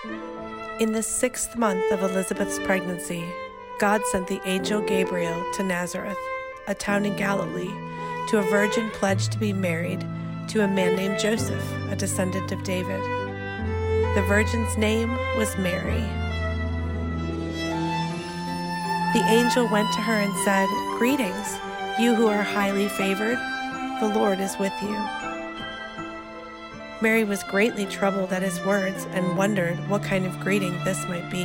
In the 6th month of Elizabeth's pregnancy, God sent the angel Gabriel to Nazareth, a town in Galilee, to a virgin pledged to be married to a man named Joseph, a descendant of David. The virgin's name was Mary. The angel went to her and said, "Greetings, you who are highly favored. The Lord is with you." Mary was greatly troubled at his words and wondered what kind of greeting this might be.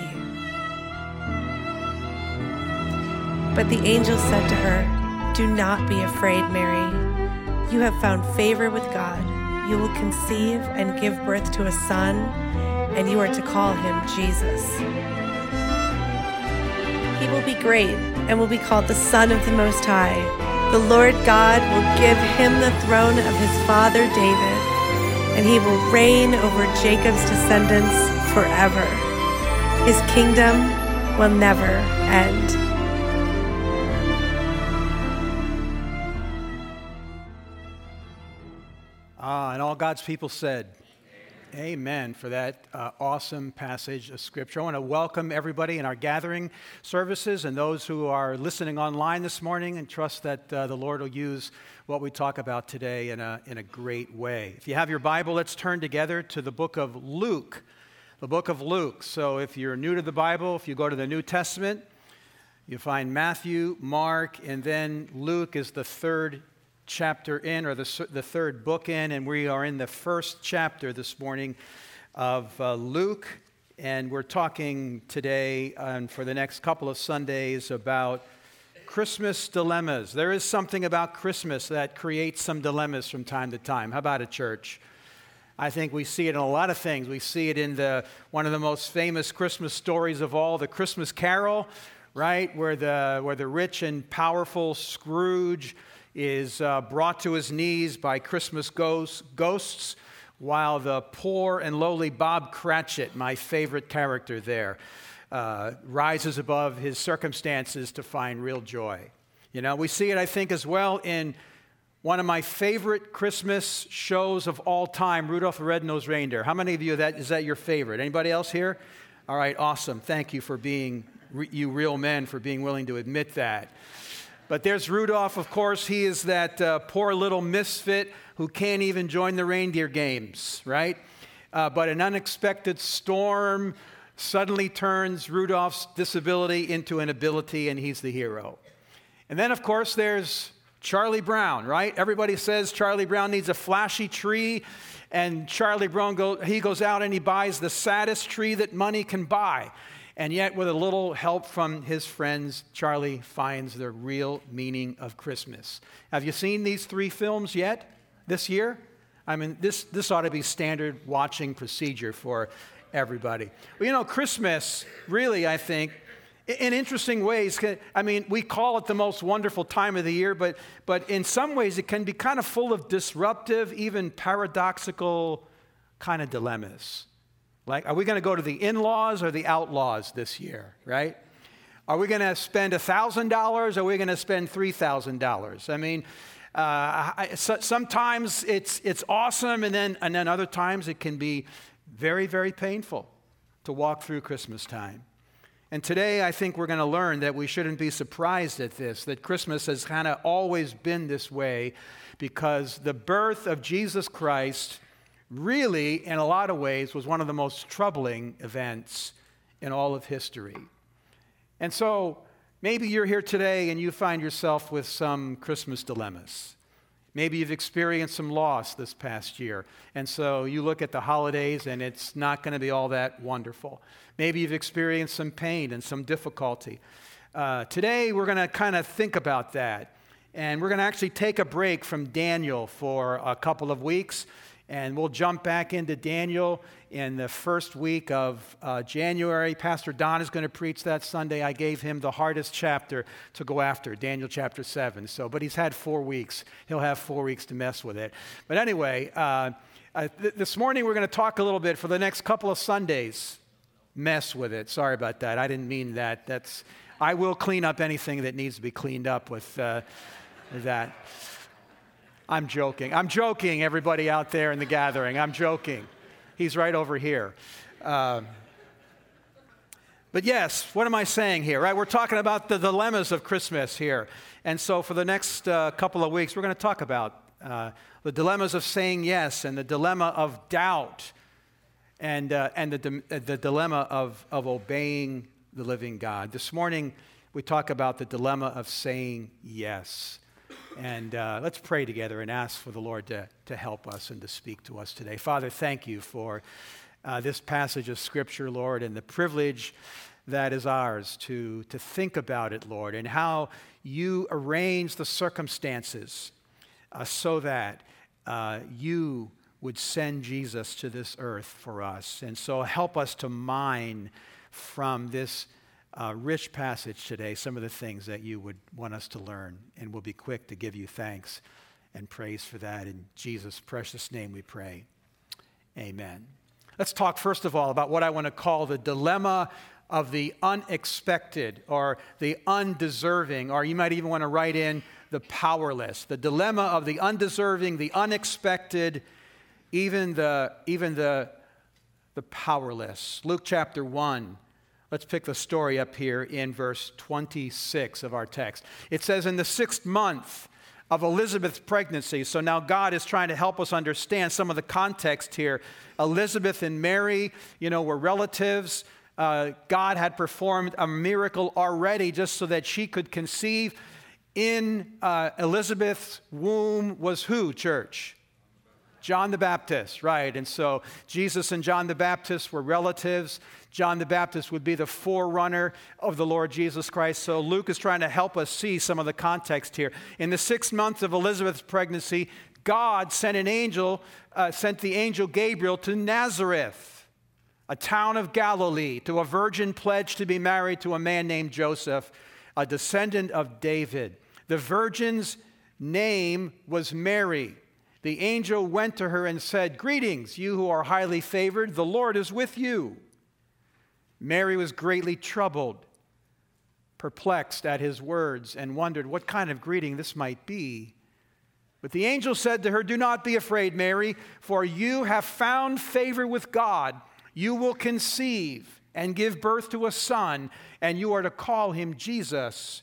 But the angel said to her, "Do not be afraid, Mary. You have found favor with God. You will conceive and give birth to a son, and you are to call him Jesus. He will be great and will be called the Son of the Most High. The Lord God will give him the throne of his father David, and he will reign over Jacob's descendants forever. His kingdom will never end." And all God's people said, amen, for that awesome passage of Scripture. I want to welcome everybody in our gathering services and those who are listening online this morning, and trust that the Lord will use what we talk about today in a great way. If you have your Bible, let's turn together to the book of Luke. The book of Luke. So if you're new to the Bible, if you go to the New Testament, you find Matthew, Mark, and then Luke is the third chapter in, or the third book in, and we are in the first chapter this morning of Luke, and we're talking today and for the next couple of Sundays about Christmas dilemmas. There is something about Christmas that creates some dilemmas from time to time. How about it, church? I think we see it in a lot of things. We see it in one of the most famous Christmas stories of all, the Christmas Carol, right, where the rich and powerful Scrooge is brought to his knees by Christmas ghosts, while the poor and lowly Bob Cratchit, my favorite character there, rises above his circumstances to find real joy. You know, we see it, I think, as well in one of my favorite Christmas shows of all time, Rudolph the Red-Nosed Reindeer. How many of you, is that your favorite? Anybody else here? All right, awesome. Thank you for being, you real men, for being willing to admit that. But there's Rudolph, of course. He is that poor little misfit who can't even join the reindeer games, right? But an unexpected storm suddenly turns Rudolph's disability into an ability, and he's the hero. And then, of course, there's Charlie Brown, right? Everybody says Charlie Brown needs a flashy tree, and Charlie Brown goes out and he buys the saddest tree that money can buy. And yet, with a little help from his friends, Charlie finds the real meaning of Christmas. Have you seen these 3 films yet this year? I mean, this ought to be standard watching procedure for everybody. Well, you know, Christmas, really, I think, in interesting ways, I mean, we call it the most wonderful time of the year, but in some ways it can be kind of full of disruptive, even paradoxical kind of dilemmas. Like, are we going to go to the in-laws or the outlaws this year, right? Are we going to spend $1,000 or are we going to spend $3,000? I mean, sometimes it's awesome, and then other times it can be very, very painful to walk through Christmas time. And today I think we're going to learn that we shouldn't be surprised at this, that Christmas has kind of always been this way, because the birth of Jesus Christ really, in a lot of ways, was one of the most troubling events in all of history. And so maybe you're here today and you find yourself with some Christmas dilemmas. Maybe you've experienced some loss this past year, and so you look at the holidays and it's not going to be all that wonderful. Maybe you've experienced some pain and some difficulty. Today we're going to kind of think about that, and we're going to actually take a break from Daniel for a couple of weeks. And we'll jump back into Daniel in the first week of January. Pastor Don is going to preach that Sunday. I gave him the hardest chapter to go after, Daniel chapter 7. But he's had 4 weeks. He'll have 4 weeks to mess with it. But anyway, this morning we're going to talk a little bit for the next couple of Sundays. Mess with it. Sorry about that. I didn't mean that. I will clean up anything that needs to be cleaned up with that. I'm joking. I'm joking, everybody out there in the gathering. I'm joking. He's right over here. But yes, what am I saying here, right? We're talking about the dilemmas of Christmas here. And so for the next couple of weeks, we're going to talk about the dilemmas of saying yes and the dilemma of doubt and the dilemma of obeying the living God. This morning, we talk about the dilemma of saying yes. And let's pray together and ask for the Lord to help us and to speak to us today. Father, thank you for this passage of Scripture, Lord, and the privilege that is ours to think about it, Lord, and how you arrange the circumstances so that you would send Jesus to this earth for us. And so help us to mine from this rich passage today some of the things that you would want us to learn, and we'll be quick to give you thanks and praise for that. In Jesus' precious name we pray. Amen. Let's talk first of all about what I want to call the dilemma of the unexpected or the undeserving, or you might even want to write in the powerless. The dilemma of the undeserving, the unexpected, even the powerless. Luke chapter 1. Let's pick the story up here in verse 26 of our text. It says, in the 6th month of Elizabeth's pregnancy. So now God is trying to help us understand some of the context here. Elizabeth and Mary, were relatives. God had performed a miracle already just so that she could conceive. In Elizabeth's womb was who, church? John the Baptist, right. And so Jesus and John the Baptist were relatives. John the Baptist would be the forerunner of the Lord Jesus Christ. So Luke is trying to help us see some of the context here. In the 6th month of Elizabeth's pregnancy, God sent the angel Gabriel to Nazareth, a town of Galilee, to a virgin pledged to be married to a man named Joseph, a descendant of David. The virgin's name was Mary. The angel went to her and said, "Greetings, you who are highly favored, the Lord is with you." Mary was greatly troubled, perplexed at his words, and wondered what kind of greeting this might be. But the angel said to her, "Do not be afraid, Mary, for you have found favor with God. You will conceive and give birth to a son, and you are to call him Jesus.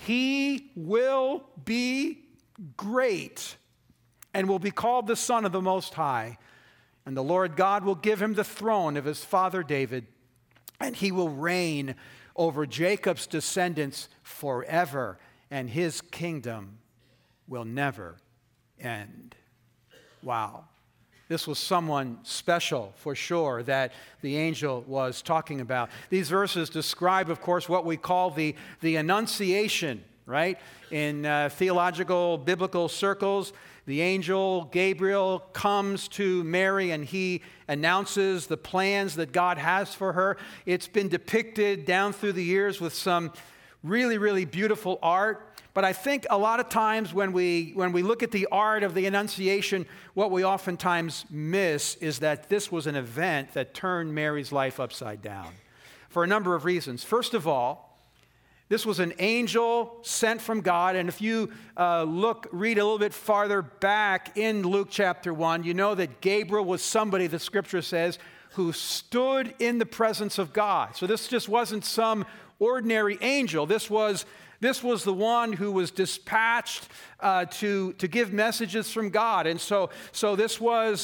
He will be great and will be called the Son of the Most High. And the Lord God will give him the throne of his father David, and he will reign over Jacob's descendants forever, and his kingdom will never end." Wow. This was someone special for sure that the angel was talking about. These verses describe, of course, what we call the Annunciation, right? In theological, biblical circles, the angel Gabriel comes to Mary and he announces the plans that God has for her. It's been depicted down through the years with some really, really beautiful art. But I think a lot of times when we look at the art of the Annunciation, what we oftentimes miss is that this was an event that turned Mary's life upside down for a number of reasons. First of all, this was an angel sent from God. And if you read a little bit farther back in Luke chapter 1, you know that Gabriel was somebody, the scripture says, who stood in the presence of God. So this just wasn't some ordinary angel. This was the one who was dispatched to give messages from God. And so this was,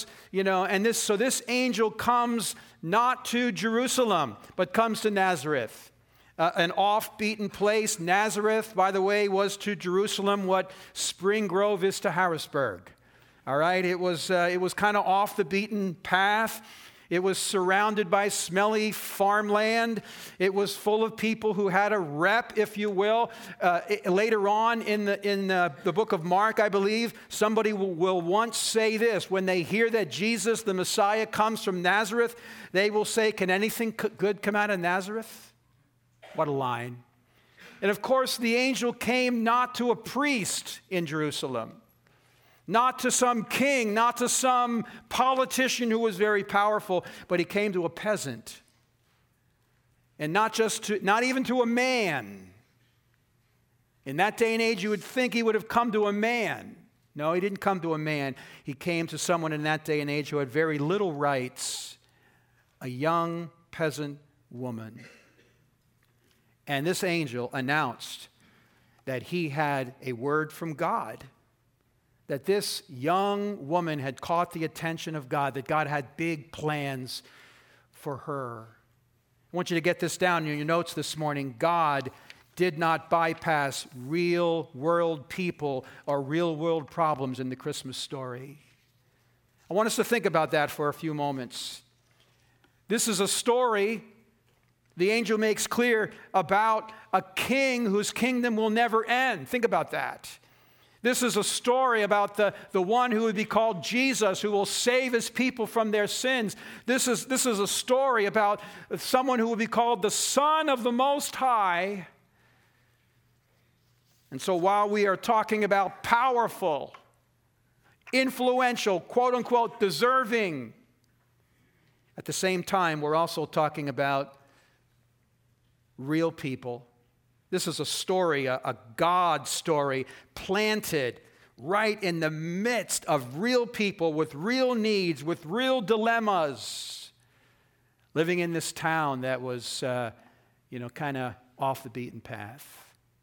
so this angel comes not to Jerusalem, but comes to Nazareth. An off-beaten place. Nazareth, by the way, was to Jerusalem what Spring Grove is to Harrisburg. All right, it was kind of off the beaten path. It was surrounded by smelly farmland. It was full of people who had a rep, if you will. Later on in the book of Mark, I believe, somebody will once say this: when they hear that Jesus, the Messiah, comes from Nazareth, they will say, "Can anything good come out of Nazareth?" What a line. And of course, the angel came not to a priest in Jerusalem, not to some king, not to some politician who was very powerful, but he came to a peasant. And not even to a man. In that day and age, you would think he would have come to a man. No, he didn't come to a man. He came to someone in that day and age who had very little rights, a young peasant woman. And this angel announced that he had a word from God, that this young woman had caught the attention of God, that God had big plans for her. I want you to get this down in your notes this morning. God did not bypass real world people or real world problems in the Christmas story. I want us to think about that for a few moments. This is a story, the angel makes clear, about a king whose kingdom will never end. Think about that. This is a story about the one who would be called Jesus, who will save his people from their sins. This is a story about someone who will be called the Son of the Most High. And so while we are talking about powerful, influential, quote unquote, deserving, at the same time, we're also talking about real people. This is a story, a God story, planted right in the midst of real people with real needs, with real dilemmas, living in this town that was, kind of off the beaten path.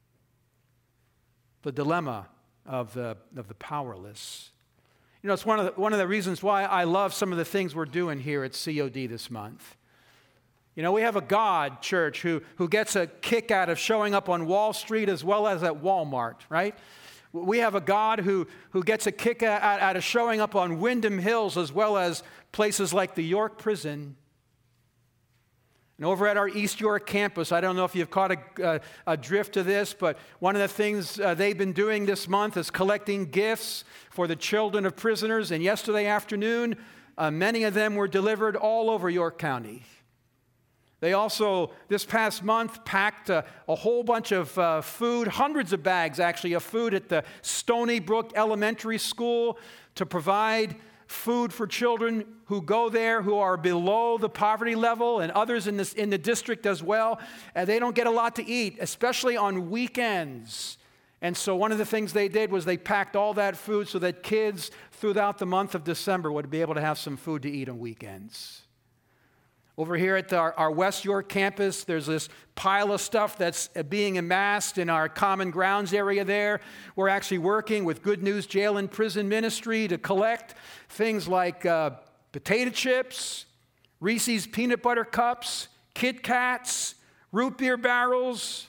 The dilemma of the powerless. It's one of the reasons why I love some of the things we're doing here at COD this month. We have a God, church, who gets a kick out of showing up on Wall Street as well as at Walmart, right? We have a God who gets a kick out of showing up on Wyndham Hills as well as places like the York Prison. And over at our East York campus, I don't know if you've caught a drift of this, but one of the things they've been doing this month is collecting gifts for the children of prisoners. And yesterday afternoon, many of them were delivered all over York County. They also, this past month, packed a whole bunch of food, hundreds of bags actually, of food at the Stony Brook Elementary School to provide food for children who go there who are below the poverty level, and others in the district as well. And they don't get a lot to eat, especially on weekends. And so one of the things they did was they packed all that food so that kids throughout the month of December would be able to have some food to eat on weekends. Over here at our West York campus, there's this pile of stuff that's being amassed in our common grounds area there. We're actually working with Good News Jail and Prison Ministry to collect things like potato chips, Reese's peanut butter cups, Kit Kats, root beer barrels,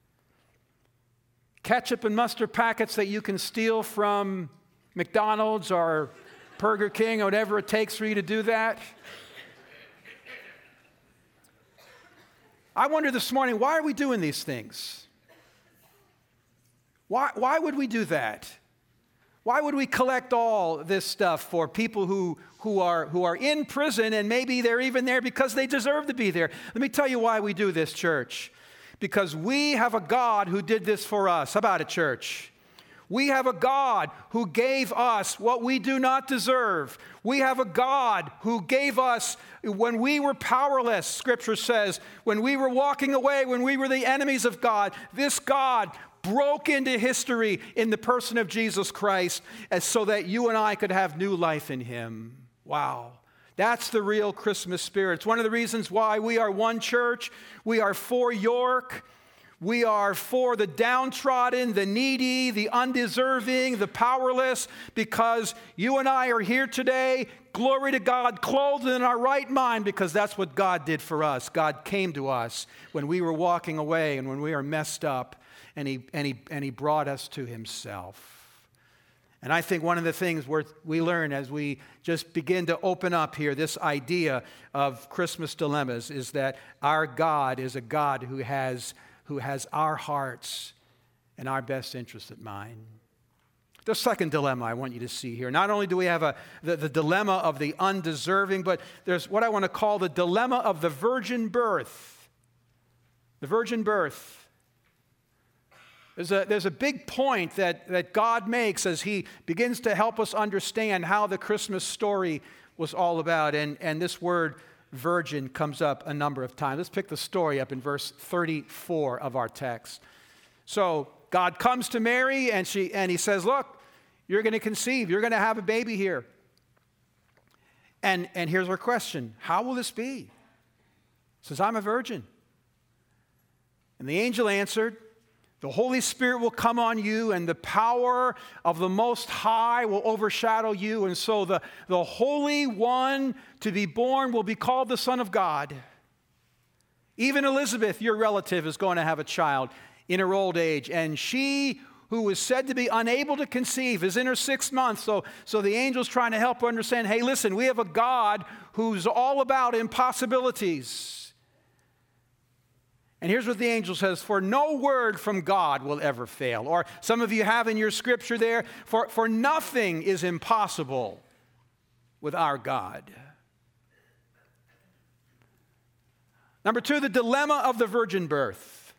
ketchup and mustard packets that you can steal from McDonald's or Burger King or whatever it takes for you to do that. I wonder this morning, why are we doing these things? Why would we do that? Why would we collect all this stuff for people who are in prison, and maybe they're even there because they deserve to be there? Let me tell you why we do this, church. Because we have a God who did this for us. How about it, church? We have a God who gave us what we do not deserve. We have a God who gave us when we were powerless, Scripture says, when we were walking away, when we were the enemies of God. This God broke into history in the person of Jesus Christ so that you and I could have new life in Him. Wow. That's the real Christmas spirit. It's one of the reasons why we are one church. We are for York. We are for the downtrodden, the needy, the undeserving, the powerless, because you and I are here today, glory to God, clothed in our right mind, because that's what God did for us. God came to us when we were walking away and when we were messed up, and He brought us to Himself. And I think one of the things we learn as we just begin to open up here, this idea of Christmas dilemmas, is that our God is a God who has our hearts and our best interests at mind. The second dilemma I want you to see here. Not only do we have the dilemma of the undeserving, but there's what I want to call the dilemma of the virgin birth. The virgin birth. There's a big point that God makes as He begins to help us understand how the Christmas story was all about. And this word virgin comes up a number of times. Let's pick the story up in verse 34 of our text. So God comes to Mary and He says, look, you're going to conceive. You're going to have a baby here. And here's her question. How will this be? She says, I'm a virgin. And the angel answered, the Holy Spirit will come on you, and the power of the Most High will overshadow you. And so the Holy One to be born will be called the Son of God. Even Elizabeth, your relative, is going to have a child in her old age. And she, who was said to be unable to conceive, is in her 6th month. So the angel's trying to help her understand, hey, listen, we have a God who's all about impossibilities. And here's what the angel says, for no word from God will ever fail. Or some of you have in your scripture there, for nothing is impossible with our God. Number 2, the dilemma of the virgin birth.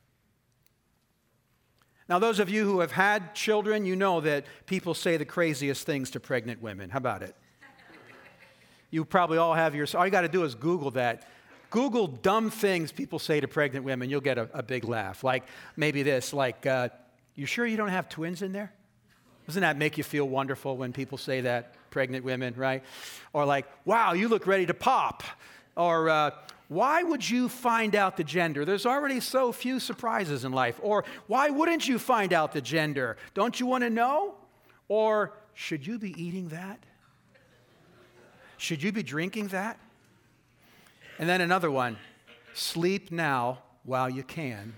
Now, those of you who have had children, you know that people say the craziest things to pregnant women. How about it? You probably all have all you got to do is Google that. Google dumb things people say to pregnant women. You'll get a big laugh. Like maybe this, like, you sure you don't have twins in there? Doesn't that make you feel wonderful when people say that, pregnant women, right? Or like, wow, you look ready to pop. Or why would you find out the gender? There's already so few surprises in life. Or why wouldn't you find out the gender? Don't you want to know? Or should you be eating that? Should you be drinking that? And then another one, sleep now while you can.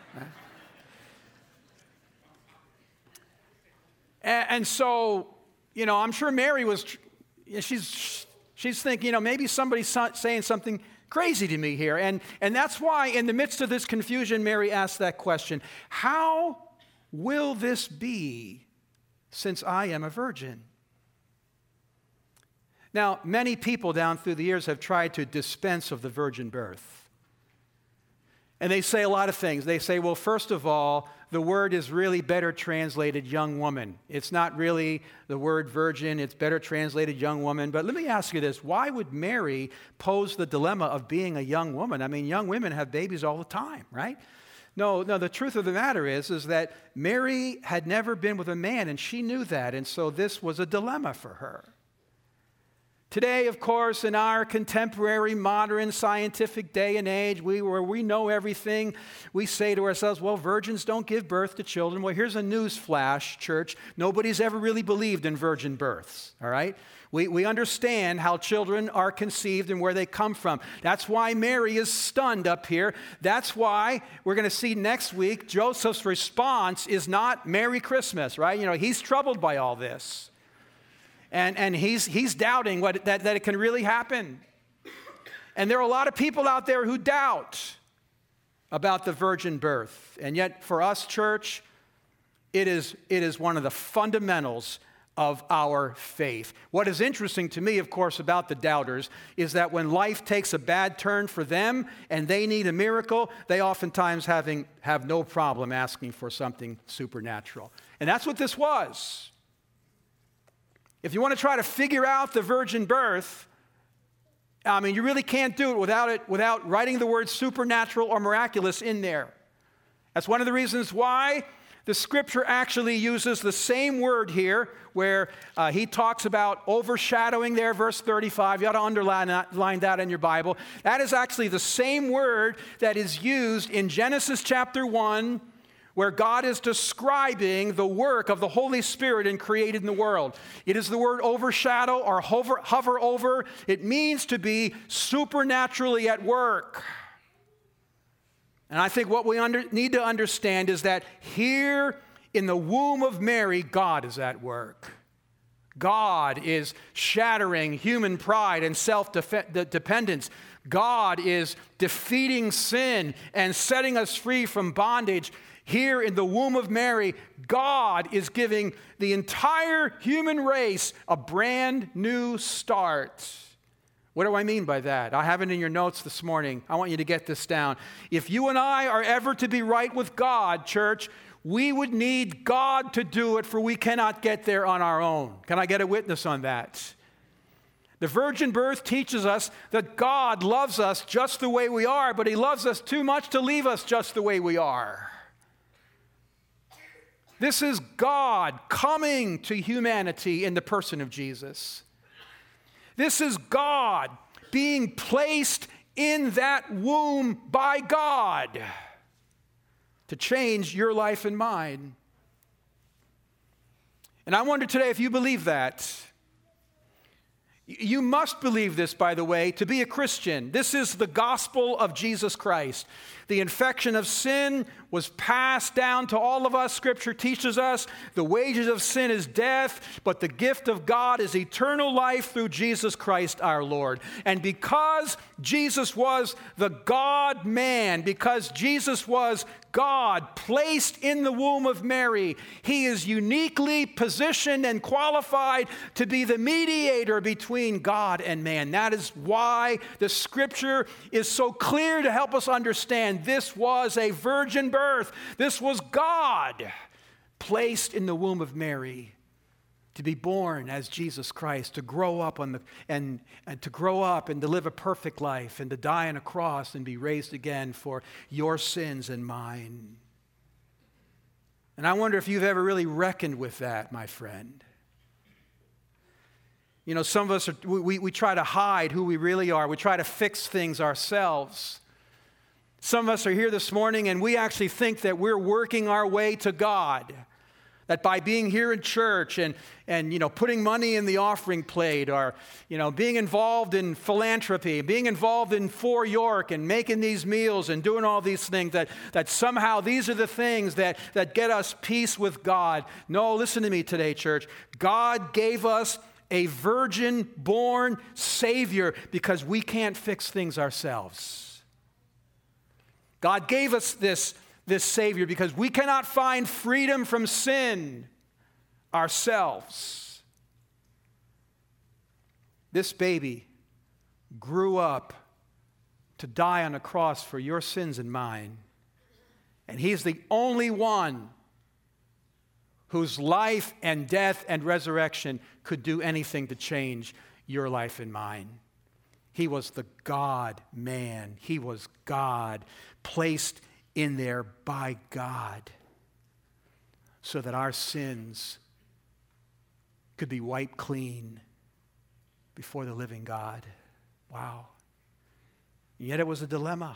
And so, I'm sure Mary she's thinking, maybe somebody's saying something crazy to me here. And that's why in the midst of this confusion, Mary asked that question, how will this be since I am a virgin? Now, many people down through the years have tried to dispense of the virgin birth. And they say a lot of things. They say, well, first of all, the word is really better translated young woman. It's not really the word virgin. It's better translated young woman. But let me ask you this. Why would Mary pose the dilemma of being a young woman? I mean, young women have babies all the time, right? No, the truth of the matter is that Mary had never been with a man, and she knew that. And so this was a dilemma for her. Today, of course, in our contemporary, modern, scientific day and age, where we know everything, we say to ourselves, well, virgins don't give birth to children. Well, here's a news flash, church. Nobody's ever really believed in virgin births, all right? We understand how children are conceived and where they come from. That's why Mary is stunned up here. That's why we're going to see next week Joseph's response is not Merry Christmas, right? He's troubled by all this. And he's doubting that it can really happen. And there are a lot of people out there who doubt about the virgin birth. And yet for us, church, it is one of the fundamentals of our faith. What is interesting to me, of course, about the doubters is that when life takes a bad turn for them and they need a miracle, they oftentimes have no problem asking for something supernatural. And that's what this was. If you want to try to figure out the virgin birth, you really can't do it without writing the word supernatural or miraculous in there. That's one of the reasons why the scripture actually uses the same word here where he talks about overshadowing there, verse 35. You ought to underline that in your Bible. That is actually the same word that is used in Genesis chapter 1, where God is describing the work of the Holy Spirit in creating the world. It is the word overshadow or hover over. It means to be supernaturally at work. And I think what we need to understand is that here in the womb of Mary, God is at work. God is shattering human pride and self-dependence. God is defeating sin and setting us free from bondage. Here in the womb of Mary, God is giving the entire human race a brand new start. What do I mean by that? I have it in your notes this morning. I want you to get this down. If you and I are ever to be right with God, church, we would need God to do it, for we cannot get there on our own. Can I get a witness on that? The virgin birth teaches us that God loves us just the way we are, but he loves us too much to leave us just the way we are. This is God coming to humanity in the person of Jesus. This is God being placed in that womb by God. to change your life and mine. And I wonder today if you believe that. You must believe this, by the way, to be a Christian. This is the gospel of Jesus Christ. The infection of sin was passed down to all of us. Scripture teaches us the wages of sin is death, but the gift of God is eternal life through Jesus Christ our Lord. And because Jesus was the God-man, because Jesus was God placed in the womb of Mary, he is uniquely positioned and qualified to be the mediator between God and man. That is why the Scripture is so clear to help us understand this was a virgin birth. This was God placed in the womb of Mary to be born as Jesus Christ, to grow up and to grow up and to live a perfect life and to die on a cross and be raised again for your sins and mine. And I wonder if you've ever really reckoned with that, my friend. You know, some of us, we try to hide who we really are. We try to fix things ourselves. Some of us are here this morning and we actually think that we're working our way to God. That by being here in church and putting money in the offering plate, or being involved in philanthropy, being involved in For York and making these meals and doing all these things, that somehow these are the things that get us peace with God. No, listen to me today, church. God gave us a virgin-born Savior because we can't fix things ourselves. God gave us this Savior because we cannot find freedom from sin ourselves. This baby grew up to die on a cross for your sins and mine. And he's the only one whose life and death and resurrection could do anything to change your life and mine. He was the God-man. He was God placed in there by God so that our sins could be wiped clean before the living God. Wow. And yet it was a dilemma.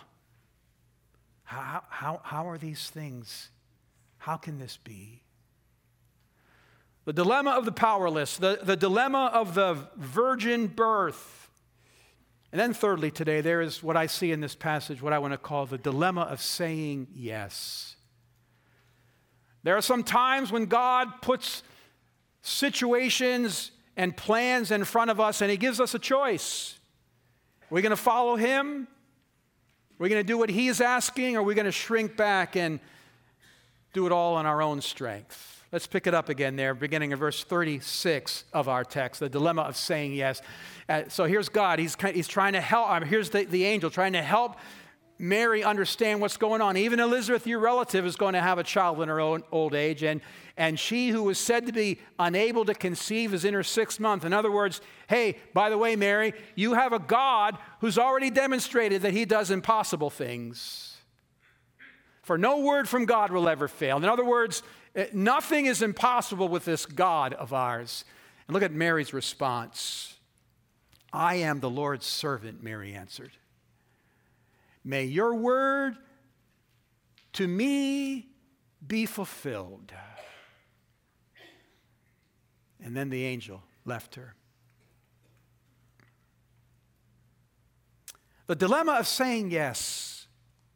How are these things? How can this be? The dilemma of the powerless, the dilemma of the virgin birth. And then thirdly today, there is what I see in this passage, what I want to call the dilemma of saying yes. There are some times when God puts situations and plans in front of us and he gives us a choice. Are we going to follow him? Are we going to do what he is asking? Or are we going to shrink back and do it all on our own strength? Let's pick it up again there, beginning in verse 36 of our text, the dilemma of saying yes. So here's God. He's trying to help. Here's the angel trying to help Mary understand what's going on. Even Elizabeth, your relative, is going to have a child in her own old age. And she who was said to be unable to conceive is in her 6th month. In other words, hey, by the way, Mary, you have a God who's already demonstrated that he does impossible things. For no word from God will ever fail. In other words, nothing is impossible with this God of ours. And look at Mary's response. I am the Lord's servant, Mary answered. May your word to me be fulfilled. And then the angel left her. The dilemma of saying yes.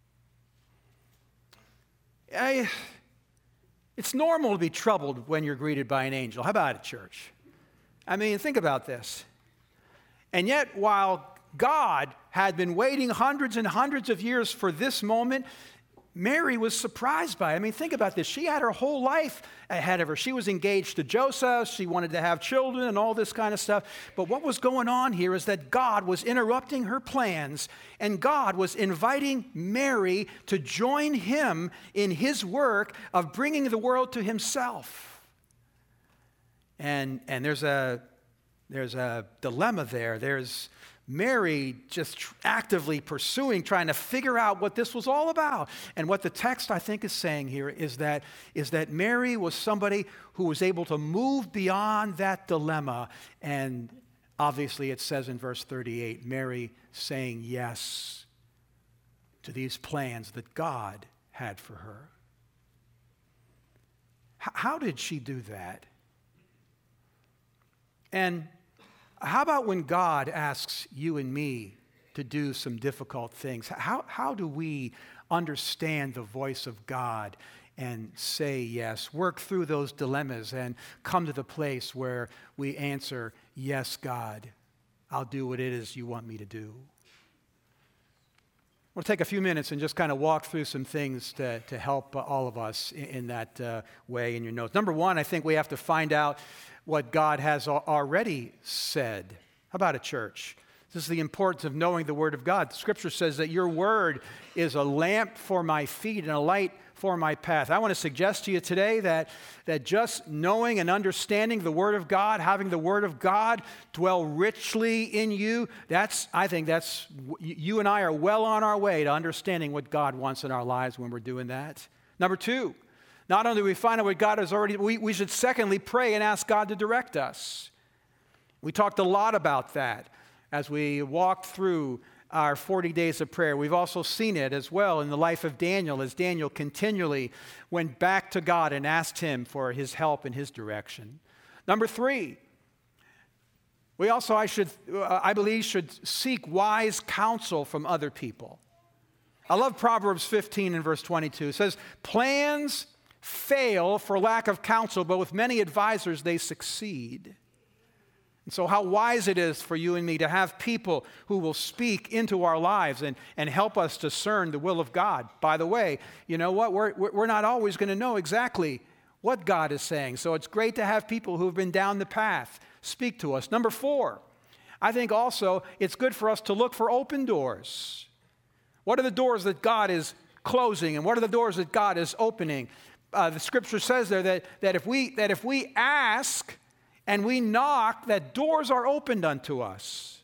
It's normal to be troubled when you're greeted by an angel. How about it, church? I mean, think about this. And yet, while God had been waiting hundreds and hundreds of years for this moment, Mary was surprised by it. I mean, think about this. She had her whole life ahead of her. She was engaged to Joseph. She wanted to have children and all this kind of stuff. But what was going on here is that God was interrupting her plans, and God was inviting Mary to join him in his work of bringing the world to himself. And there's a dilemma there. There's Mary just actively pursuing, trying to figure out what this was all about. And what the text, I think, is saying here is that Mary was somebody who was able to move beyond that dilemma. And obviously it says in verse 38, Mary saying yes to these plans that God had for her. How did she do that? And how about when God asks you and me to do some difficult things? How do we understand the voice of God and say yes, work through those dilemmas and come to the place where we answer, yes, God, I'll do what it is you want me to do? We'll take a few minutes and just kind of walk through some things to help all of us in that way in your notes. Number one, I think we have to find out what God has already said. How about it, church? This is the importance of knowing the Word of God. Scripture says that your Word is a lamp for my feet and a light for my path. I want to suggest to you today that just knowing and understanding the Word of God, having the Word of God dwell richly in you, I think you and I are well on our way to understanding what God wants in our lives when we're doing that. Number two, not only do we find out what God has already, we should secondly pray and ask God to direct us. We talked a lot about that as we walked through our 40 days of prayer. We've also seen it as well in the life of Daniel, as Daniel continually went back to God and asked him for his help and his direction. Number three, we also, I believe, should seek wise counsel from other people. I love Proverbs 15 and verse 22. It says, plans fail for lack of counsel, but with many advisors they succeed. And so how wise it is for you and me to have people who will speak into our lives and help us discern the will of God. By the way, you know what? We're not always going to know exactly what God is saying. So it's great to have people who have been down the path speak to us. Number four, I think also it's good for us to look for open doors. What are the doors that God is closing, and what are the doors that God is opening? The Scripture says there that if we ask and we knock, that doors are opened unto us.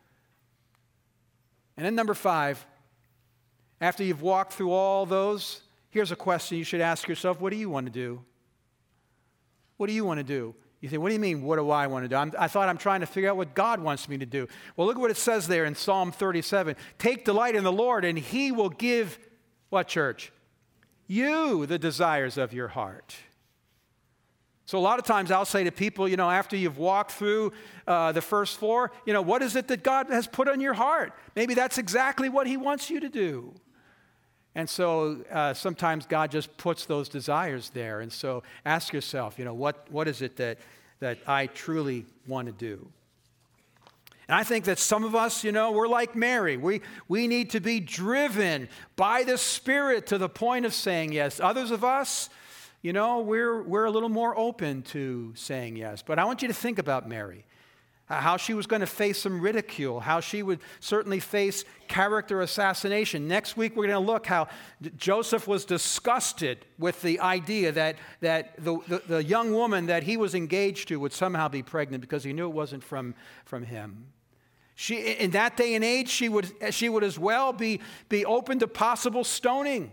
And then number five, after you've walked through all those, here's a question you should ask yourself: what do you want to do? What do you want to do? You think, what do you mean, what do I want to do? I thought I'm trying to figure out what God wants me to do. Well, look at what it says there in Psalm 37. Take delight in the Lord, and He will give, what, church? You the desires of your heart. So a lot of times I'll say to people, after you've walked through the first floor, what is it that God has put on your heart? Maybe that's exactly what He wants you to do. And so sometimes God just puts those desires there. And so ask yourself, what is it that I truly want to do? And I think that some of us, we're like Mary. We need to be driven by the Spirit to the point of saying yes. Others of us, we're a little more open to saying yes. But I want you to think about Mary, how she was going to face some ridicule, how she would certainly face character assassination. Next week, we're going to look how Joseph was disgusted with the idea that the young woman that he was engaged to would somehow be pregnant because he knew it wasn't from him. In that day and age, she would as well be open to possible stoning.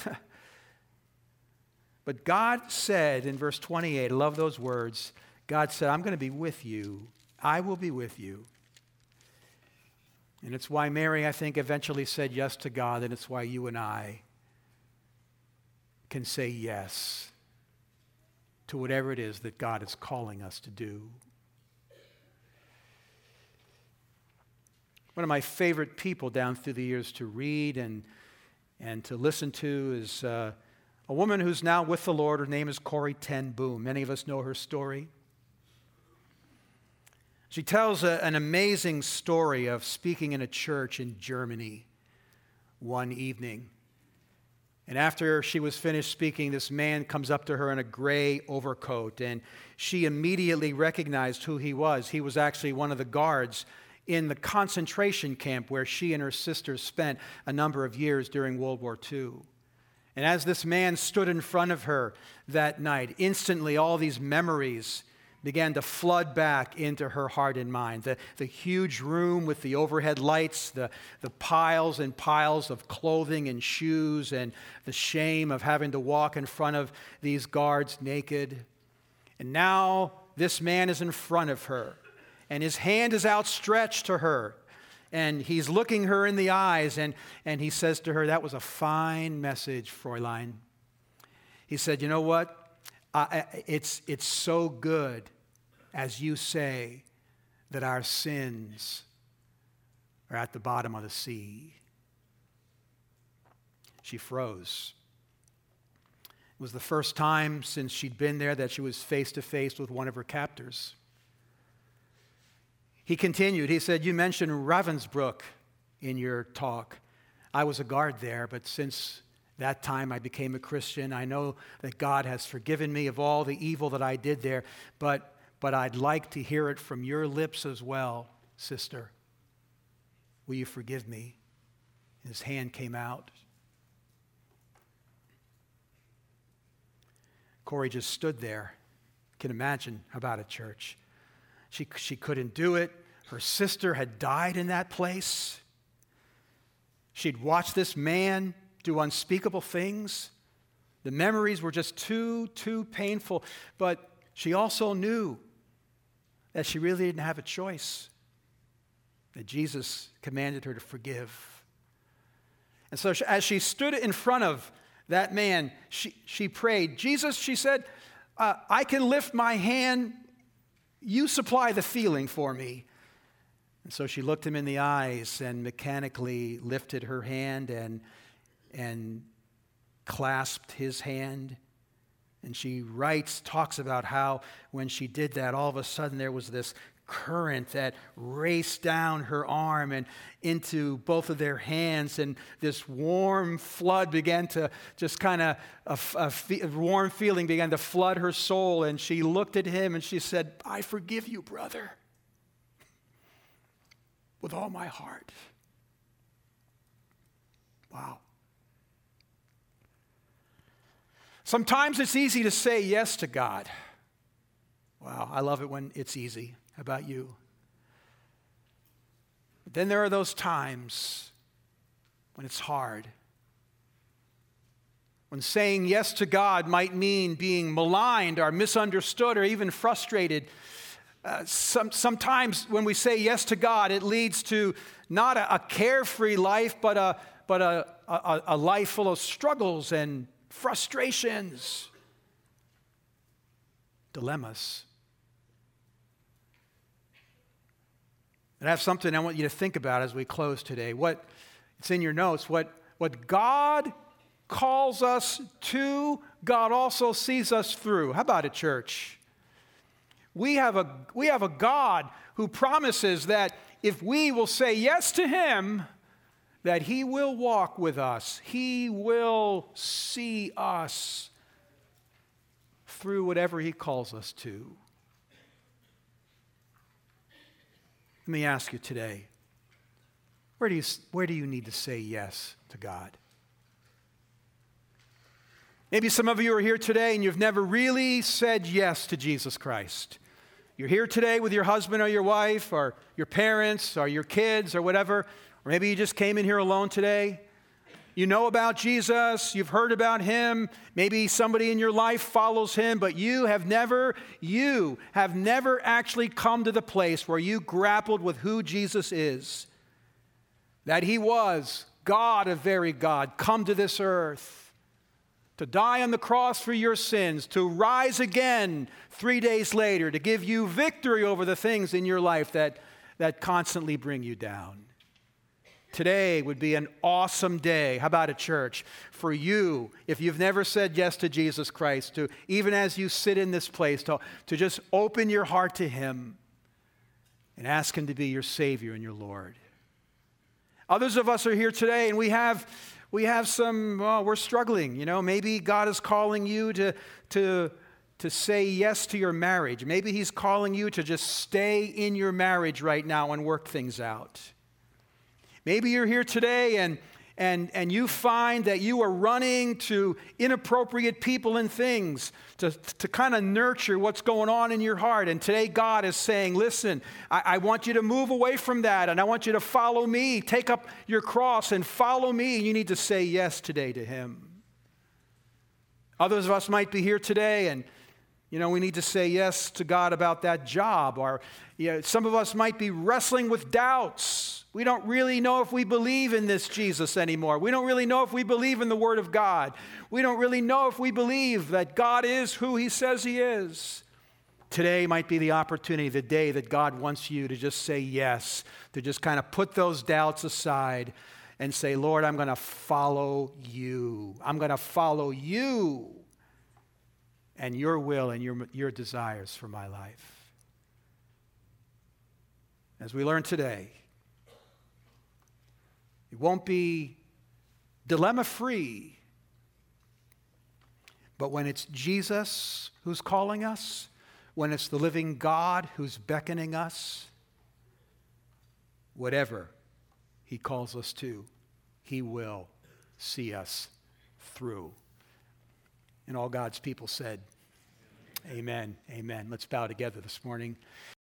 But God said in verse 28, I love those words, God said, I'm going to be with you. I will be with you. And it's why Mary, I think, eventually said yes to God, and it's why you and I can say yes to whatever it is that God is calling us to do. One of my favorite people down through the years to read and to listen to is a woman who's now with the Lord. Her name is Corrie ten Boom. Many of us know her story. She tells an amazing story of speaking in a church in Germany one evening. And after she was finished speaking, this man comes up to her in a gray overcoat, and she immediately recognized who he was. He was actually one of the guards in the concentration camp where she and her sisters spent a number of years during World War II. And as this man stood in front of her that night, instantly all these memories began to flood back into her heart and mind. The huge room with the overhead lights, the piles and piles of clothing and shoes, and the shame of having to walk in front of these guards naked. And now this man is in front of her, and his hand is outstretched to her, and he's looking her in the eyes, and he says to her, "That was a fine message, Fräulein." He said, "You know what? It's so good, as you say, that our sins are at the bottom of the sea. She froze. It was the first time since she'd been there that she was face to face with one of her captors. He continued. He said, "You mentioned Ravensbrück in your talk. I was a guard there, but since that time I became a Christian. I know that God has forgiven me of all the evil that I did there, but I'd like to hear it from your lips as well, sister. Will you forgive me?" His hand came out. Corrie just stood there. You can imagine about a church. She couldn't do it. Her sister had died in that place. She'd watched this man do unspeakable things. The memories were just too painful. But she also knew that she really didn't have a choice, that Jesus commanded her to forgive. And so as she stood in front of that man, she prayed, "Jesus," she said, "I can lift my hand. You supply the feeling for me." And so she looked him in the eyes and mechanically lifted her hand and clasped his hand. And she talks about how when she did that, all of a sudden there was this current that raced down her arm and into both of their hands, and this warm flood began to just kind of, a warm feeling began to flood her soul. And she looked at him and she said, "I forgive you, brother, with all my heart." Wow. Sometimes it's easy to say yes to God. Wow, I love it when it's easy. How about you? But then there are those times when it's hard. When saying yes to God might mean being maligned or misunderstood or even frustrated. Sometimes when we say yes to God, it leads to not a carefree life, but a life full of struggles and frustrations, dilemmas. And I have something I want you to think about as we close today. It's in your notes. What God calls us to, God also sees us through. How about it, church? We have a God who promises that if we will say yes to Him, that He will walk with us. He will see us through whatever He calls us to. Let me ask you today, where do you need to say yes to God? Maybe some of you are here today and you've never really said yes to Jesus Christ. You're here today with your husband or your wife or your parents or your kids or whatever, or maybe you just came in here alone today. You know about Jesus, you've heard about Him, maybe somebody in your life follows Him, but you have never actually come to the place where you grappled with who Jesus is. That He was God, a very God, come to this earth to die on the cross for your sins, to rise again 3 days later, to give you victory over the things in your life that constantly bring you down. Today would be an awesome day. How about a church? For you, if you've never said yes to Jesus Christ, to even as you sit in this place, to just open your heart to Him and ask Him to be your Savior and your Lord. Others of us are here today and we have some, we're struggling. You know, maybe God is calling you to say yes to your marriage. Maybe He's calling you to just stay in your marriage right now and work things out. Maybe you're here today and you find that you are running to inappropriate people and things to kind of nurture what's going on in your heart. And today God is saying, listen, I want you to move away from that and I want you to follow me. Take up your cross and follow me. You need to say yes today to Him. Others of us might be here today and We need to say yes to God about that job. Or some of us might be wrestling with doubts. We don't really know if we believe in this Jesus anymore. We don't really know if we believe in the Word of God. We don't really know if we believe that God is who He says He is. Today might be the opportunity, the day that God wants you to just say yes, to just kind of put those doubts aside and say, Lord, I'm going to follow you. I'm going to follow you and your will and your desires for my life. As we learn today, it won't be dilemma-free, but when it's Jesus who's calling us, when it's the living God who's beckoning us, whatever He calls us to, He will see us through. And all God's people said, amen, amen. Let's bow together this morning.